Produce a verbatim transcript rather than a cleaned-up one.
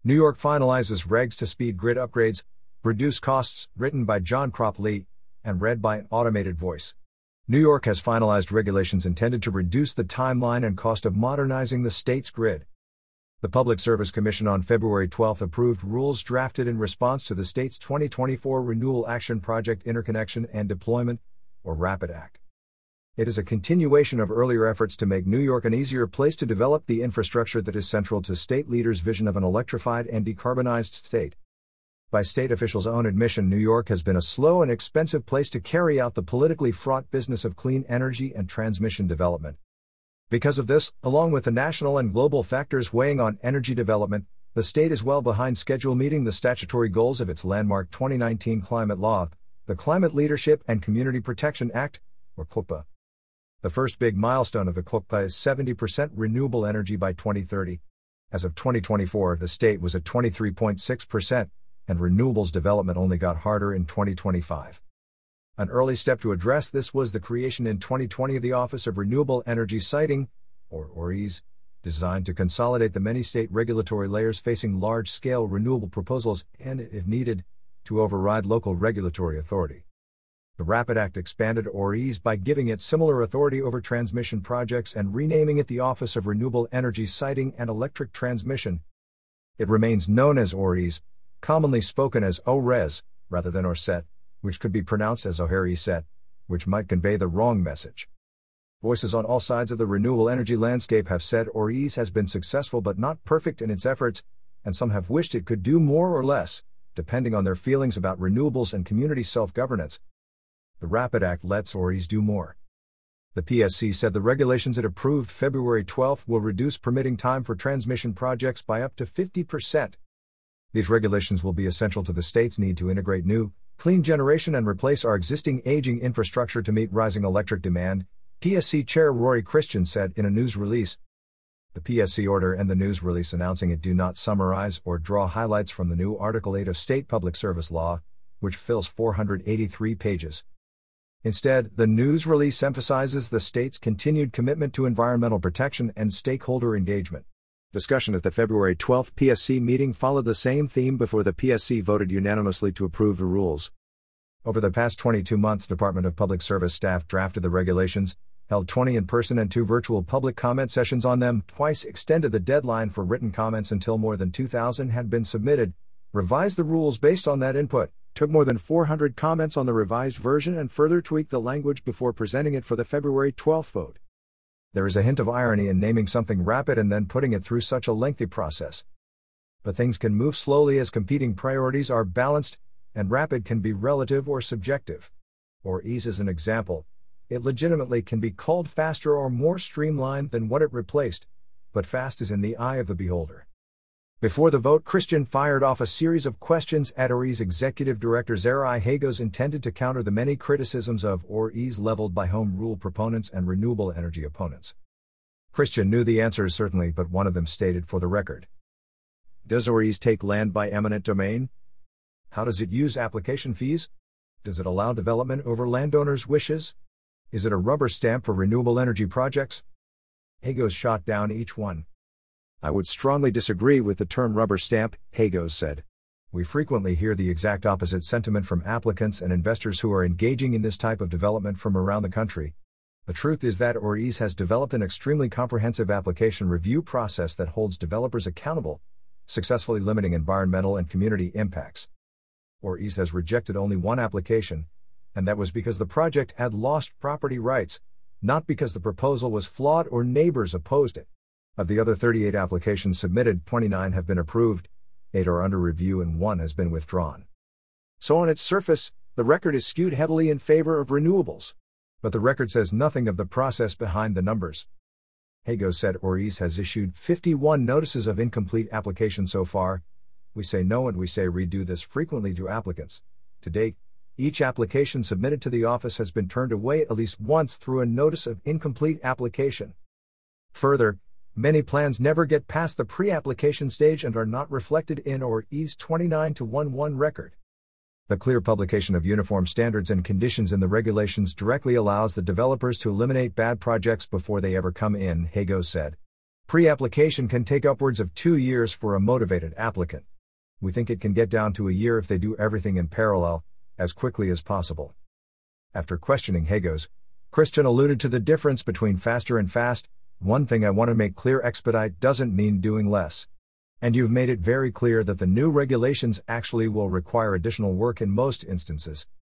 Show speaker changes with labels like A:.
A: New York finalizes regs to speed grid upgrades, reduce costs, written by John Crop Lee, and read by an automated voice. New York has finalized regulations intended to reduce the timeline and cost of modernizing the state's grid. The Public Service Commission on February twelfth approved rules drafted in response to the state's twenty twenty-four Renewable Action Project Interconnection and Deployment, or RAPID Act. It is a continuation of earlier efforts to make New York an easier place to develop the infrastructure that is central to state leaders' vision of an electrified and decarbonized state. By state officials' own admission, New York has been a slow and expensive place to carry out the politically fraught business of clean energy and transmission development. Because of this, along with the national and global factors weighing on energy development, the state is well behind schedule meeting the statutory goals of its landmark twenty nineteen climate law, the Climate Leadership and Community Protection Act, or C L C P A. The first big milestone of the C L C P A is seventy percent renewable energy by twenty thirty. As of twenty twenty-four, the state was at twenty-three point six percent, and renewables development only got harder in twenty twenty-five. An early step to address this was the creation in twenty twenty of the Office of Renewable Energy Siting, or O R E S, designed to consolidate the many state regulatory layers facing large-scale renewable proposals and, if needed, to override local regulatory authority. The RAPID Act expanded O R E S by giving it similar authority over transmission projects and renaming it the Office of Renewable Energy Siting and Electric Transmission. It remains known as O R E S, commonly spoken as O R E S, rather than O R S E T, which could be pronounced as O'Hare-E-Set, which might convey the wrong message. Voices on all sides of the renewable energy landscape have said O R E S has been successful but not perfect in its efforts, and some have wished it could do more or less, depending on their feelings about renewables and community self-governance. The RAPID Act lets O R E S do more. The P S C said the regulations it approved February twelfth will reduce permitting time for transmission projects by up to fifty percent. These regulations will be essential to the state's need to integrate new, clean generation and replace our existing aging infrastructure to meet rising electric demand, P S C Chair Rory Christian said in a news release. The P S C order and the news release announcing it do not summarize or draw highlights from the new Article eight of State Public Service Law, which fills four hundred eighty-three pages. Instead, the news release emphasizes the state's continued commitment to environmental protection and stakeholder engagement. Discussion at the February twelfth P S C meeting followed the same theme before the P S C voted unanimously to approve the rules. Over the past twenty-two months, Department of Public Service staff drafted the regulations, held twenty in-person and two virtual public comment sessions on them, twice extended the deadline for written comments until more than two thousand had been submitted, revised the rules based on that input, took more than four hundred comments on the revised version and further tweaked the language before presenting it for the February twelfth vote. There is a hint of irony in naming something rapid and then putting it through such a lengthy process. But things can move slowly as competing priorities are balanced, and rapid can be relative or subjective. O R E S is an example. It legitimately can be called faster or more streamlined than what it replaced, but fast is in the eye of the beholder. Before the vote, Christian fired off a series of questions at O R E S Executive Director Zerai Hagos intended to counter the many criticisms of O R E S leveled by home rule proponents and renewable energy opponents. Christian knew the answers certainly, but one of them stated for the record. Does O R E S take land by eminent domain? How does it use application fees? Does it allow development over landowners' wishes? Is it a rubber stamp for renewable energy projects? Hagos shot down each one. I would strongly disagree with the term rubber stamp, Hagos said. We frequently hear the exact opposite sentiment from applicants and investors who are engaging in this type of development from around the country. The truth is that O R E S has developed an extremely comprehensive application review process that holds developers accountable, successfully limiting environmental and community impacts. O R E S has rejected only one application, and that was because the project had lost property rights, not because the proposal was flawed or neighbors opposed it. Of the other thirty-eight applications submitted, twenty-nine have been approved, eight are under review and one has been withdrawn. So on its surface, the record is skewed heavily in favor of renewables. But the record says nothing of the process behind the numbers. Hagos said O R E S has issued fifty-one notices of incomplete application so far. We say no and we say redo this frequently to applicants. To date, each application submitted to the office has been turned away at least once through a notice of incomplete application. Further, many plans never get past the pre-application stage and are not reflected in O R E S twenty-nine to eleven record. The clear publication of uniform standards and conditions in the regulations directly allows the developers to eliminate bad projects before they ever come in, Hagos said. Pre-application can take upwards of two years for a motivated applicant. We think it can get down to a year if they do everything in parallel, as quickly as possible. After questioning Hagos, Christian alluded to the difference between faster and fast. One thing I want to make clear: expedite doesn't mean doing less. And you've made it very clear that the new regulations actually will require additional work in most instances,